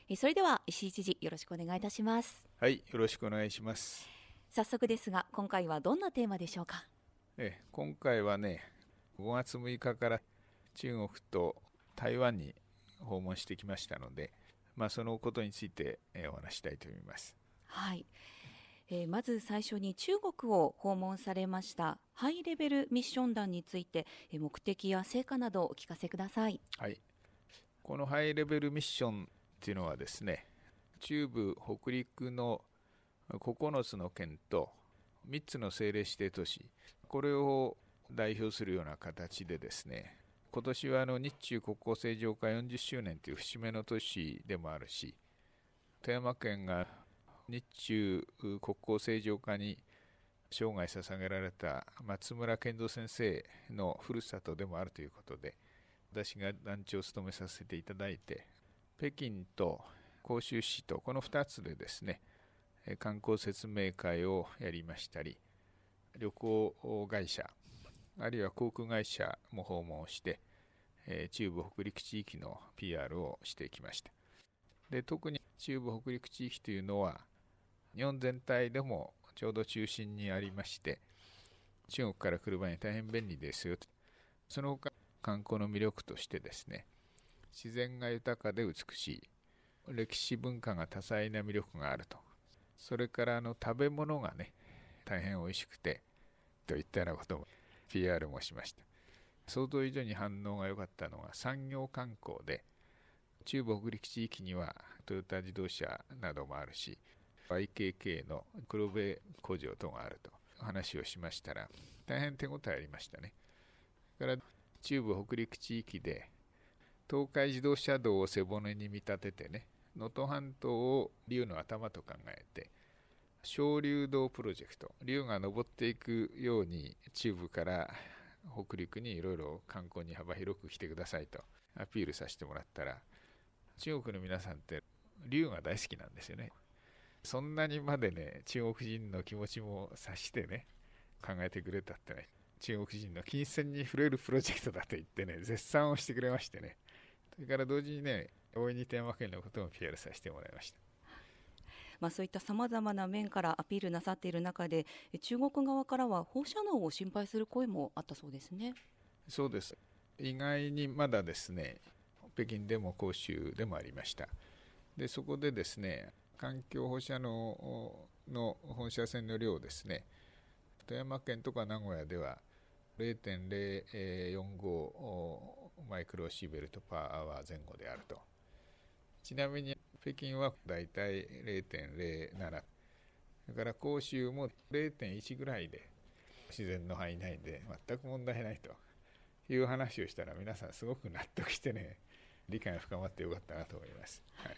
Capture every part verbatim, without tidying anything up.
それでは石井知事、よろしくお願いいたします。 はい、よろしくお願いします。 早速ですが、今回はどんなテーマでしょうか。 え今回はね、ごがつむいかから中国と台湾に訪問してきましたので、まあ、そのことについてお話したいと思います。 はい、えー、まず最初に中国を訪問されましたハイレベルミッション団について、目的や成果などお聞かせください。 はい、このハイレベルミッションっていうのはですね、中部北陸のここのつの県とみっつの政令指定都市、これを代表するような形でですね、今年はあの日中国交正常化よんじゅっしゅうねんという節目の年でもあるし、富山県が日中国交正常化に生涯捧げられた松村健三先生のふるさとでもあるということで、私が団長を務めさせていただいて、北京と広州市とこのふたつでですね、観光説明会をやりましたり、旅行会社あるいは航空会社も訪問して、中部北陸地域の ピーアール をしてきました。で、特に中部北陸地域というのは日本全体でもちょうど中心にありまして、中国から来る場合に大変便利ですよと。その他観光の魅力としてですね、自然が豊かで美しい、歴史文化が多彩な魅力があると。それからあの食べ物がね、大変美味しくてといったようなことも ピーアール もしました。想像以上に反応が良かったのが産業観光で、中部北陸地域にはトヨタ自動車などもあるし、ワイケーケー の黒部工場等があると話をしましたら、大変手応えありましたね。それから中部北陸地域で東海自動車道を背骨に見立ててね、能登半島を竜の頭と考えて、小竜道プロジェクト、竜が登っていくように中部から北陸にいろいろ観光に幅広く来てくださいとアピールさせてもらったら、中国の皆さんって竜が大好きなんですよね。そんなにまでね、中国人の気持ちも察してね、考えてくれたってね、中国人の金銭に触れるプロジェクトだと言ってね、絶賛をしてくれましてね、それから同時にね、大いに富山県のことも ピーアール させてもらいました。 まあ、そういったさまざまな面からアピールなさっている中で、中国側からは放射能を心配する声もあったそうですね。 そうです。意外にまだですね、北京でも広州でもありました。で、そこでですね、環境放射能の放射線の量をですね、富山県とか名古屋では ゼロてんゼロよんご マイクロシーベルトパーアワー前後であると。ちなみに北京はだいたい ゼロてんゼロなな、それから広州も ゼロてんいち ぐらいで自然の範囲内で全く問題ないという話をしたら、皆さんすごく納得してね、理解が深まってよかったなと思います。はい、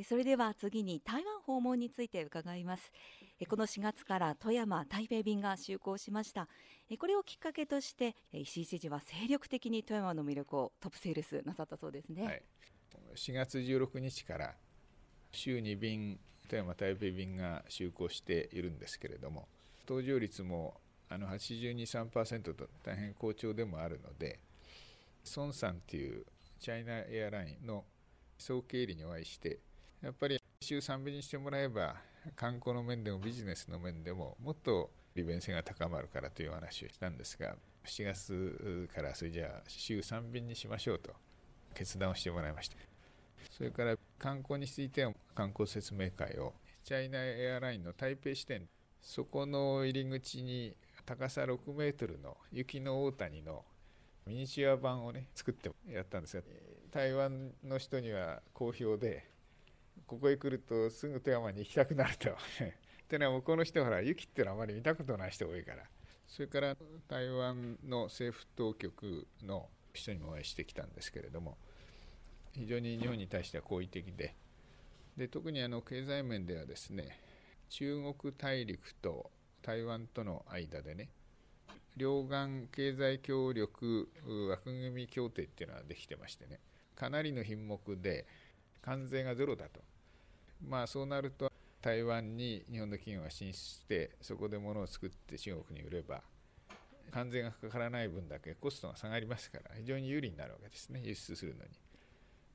それでは次に台湾訪問について伺います。このしがつから富山・台北便が就航しました。これをきっかけとして石井知事は精力的に富山の魅力をトップセールスなさったそうですね。 はい、しがつじゅうろくにちから週に便、富山・台北便が就航しているんですけれども、搭乗率もあの はちじゅうに、さんパーセント と大変好調でもあるので、孫さんというチャイナエアラインの総経理にお会いして、やっぱり週さん便にしてもらえば観光の面でもビジネスの面でももっと利便性が高まるからという話をしたんですが、しちがつからそれじゃあ週さん便にしましょうと決断をしてもらいました。それから観光については観光説明会をチャイナエアラインの台北支店、そこの入り口に高さろくメートルの雪の大谷のミニチュア版をね作ってやったんですが、台湾の人には好評で、ここへ来るとすぐ富山に行きたくなるとってのは、向こうの人はほら雪っていうのはあまり見たことない人が多いから。それから台湾の政府当局の人にもお会いしてきたんですけれども、非常に日本に対しては好意的で、で特にあの経済面ではですね、中国大陸と台湾との間でね、両岸経済協力枠組み協定っていうのができてましてね、かなりの品目で関税がゼロだと。まあそうなると台湾に日本の企業が進出して、そこで物を作って中国に売れば関税がかからない分だけコストが下がりますから、非常に有利になるわけですね、輸出するのに。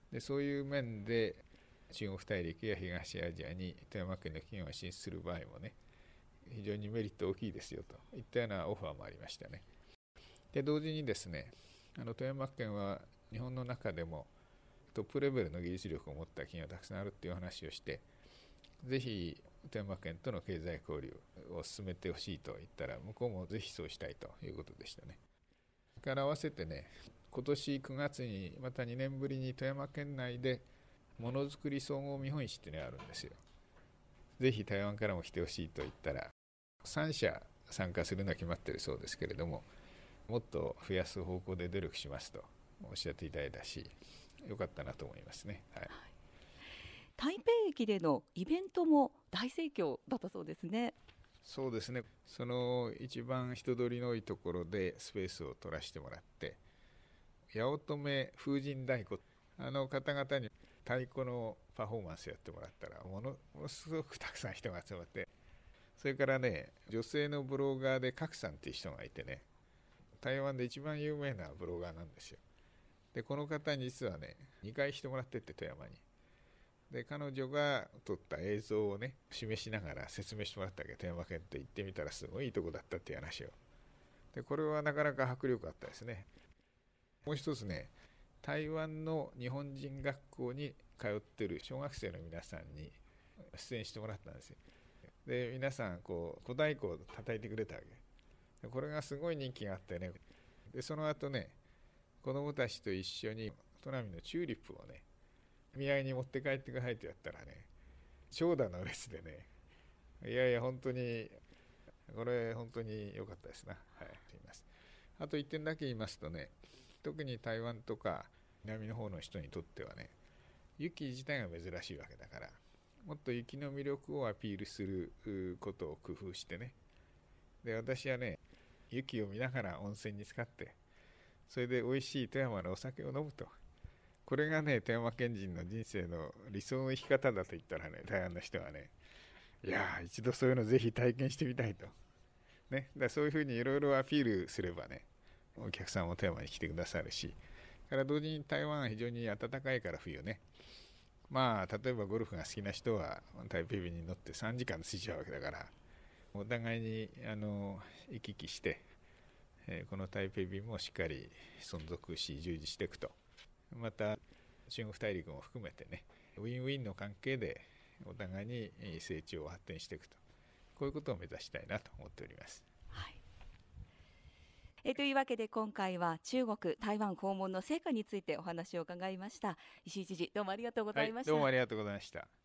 でそういう面で中国大陸や東アジアに富山県の企業が進出する場合もね、非常にメリット大きいですよといったようなオファーもありましたね。で同時にですね、あの富山県は日本の中でもトップレベルの技術力を持った企業がたくさんあるっていう話をして、ぜひ富山県との経済交流を進めてほしいと言ったら、向こうもぜひそうしたいということでしたね。それから合わせてね、今年くがつにまたにねんぶりに富山県内でものづくり総合見本市っていうのがあるんですよ。ぜひ台湾からも来てほしいと言ったら、さん社参加するのは決まっているそうですけれども、もっと増やす方向で努力しますとおっしゃっていただいたし、よかったなと思いますね。はい、 台北駅でのイベントも大盛況だったそうですね。 そうですね、その一番人通りの多いところでスペースを取らせてもらって、八乙女風神太鼓、あの方々に太鼓のパフォーマンスやってもらったらもの、ものすごくたくさん人が集まって、それからね、女性のブロガーで賀来さんっていう人がいてね、台湾で一番有名なブロガーなんですよ。でこの方に実はね、にかい来てもらってって、富山に。で彼女が撮った映像をね示しながら説明してもらったわけ。富山県って行ってみたらすごいいいとこだったっていう話を。でこれはなかなか迫力あったですね。もう一つね、台湾の日本人学校に通ってる小学生の皆さんに出演してもらったんですよ。で皆さんこう小太鼓を叩いてくれたわけで、これがすごい人気があってね。でその後ね、子供たちと一緒に砺波のチューリップをね見合いに持って帰ってくださいってやったらね、長蛇の列でね、いやいや本当にこれ本当に良かったですな。はい、言います。あといってんだけ言いますとね、特に台湾とか南の方の人にとってはね、雪自体が珍しいわけだから、もっと雪の魅力をアピールすることを工夫してね。で私はね、雪を見ながら温泉に浸かって、それで美味しい富山のお酒を飲むと、これがね富山県人の人生の理想の生き方だと言ったらね、台湾の人はね、いやー一度そういうのぜひ体験してみたいとね。だそういうふうにいろいろアピールすればね、お客さんも富山に来てくださるし、から同時に台湾は非常に暖かいから、冬ね、まあ例えばゴルフが好きな人は台北便に乗ってさんじかん着いちゃうわけだから、お互いにあの行き来して、えー、この台北便もしっかり存続し従事していくと。また中国大陸も含めてね、ウィンウィンの関係でお互いに成長を発展していくと、こういうことを目指したいなと思っております。 はい、えというわけで今回は中国台湾訪問の成果についてお話を伺いました。石井知事、どうもありがとうございました。 はい、どうもありがとうございました。